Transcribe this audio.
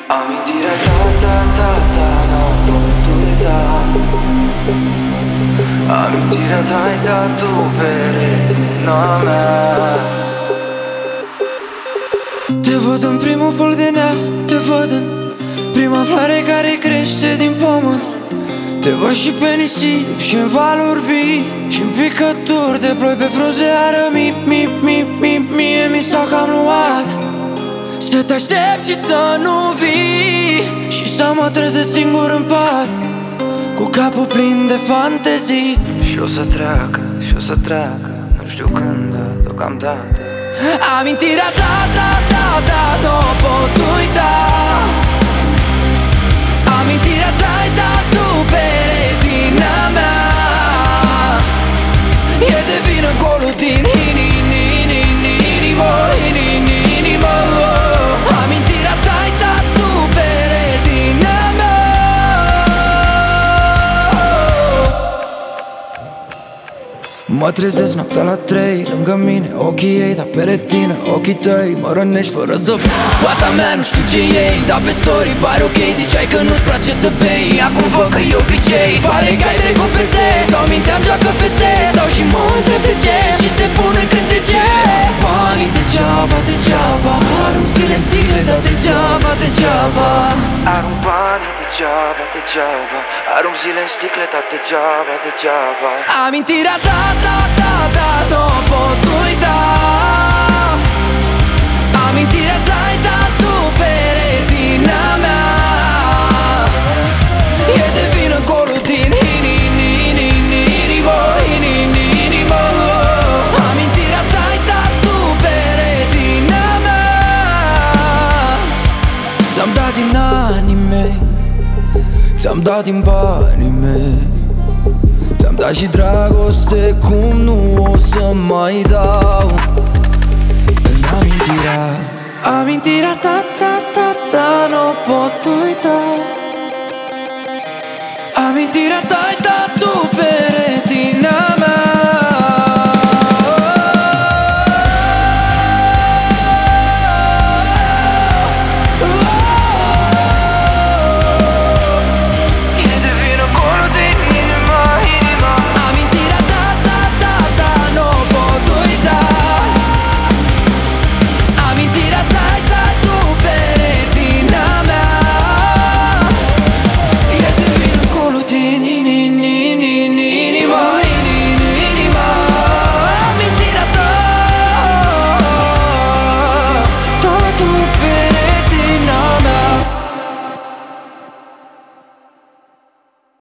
Amintirea ta, nu pot uita. Amintirea ta-i dat tu pe retina mea. Te văd în primul foc de nea, te văd în prima floare care crește din pământ. Te văd și pe nisip și în valuri vii și în picături de ploi pe frunze arămii. Mie mi s-a cam luat să te aștept și să nu vii și să mă trezesc singur în pat cu capul plin de fantezii. Și o să treacă, și o să treacă, nu știu când, dar deocamdată amintirea ta, nu o pot uita. Amintirea ta-i dat tu pe retina mea. E de vină golul din inimă. Amintirea ta-i dat tu pe retina mea. Mă trezesc noaptea la 3 lângă mine, ochii ei, dar pe retină ochii tăi mă rănești fără să fata mea, nu știu ce ei, dar pe story pare ok. Ziceai că nu-ți place să bei, acum văd că e obicei. Pare că ai trecut peste, sau minteam, joacă feste, sau și mă întreb de ce și te pun în cântece. Banii degeaba, arunc zile în sticle, dar degeaba. Arunc banii degeaba, arunc zile în sticle, dar degeaba. Amintirea ta, nu o pot uita. Amintirea ta-i dat tu pe retina mea. E de vină golul din inimă. Amintirea ta-i dat tu pe retina mea. Ți-am dat din anii mei, ți-am dat din banii mei, ți-am dat și dragoste cum nu o să mai dau. În amintirea ta, n-o pot uita. Amintirea ta-i dat tu pe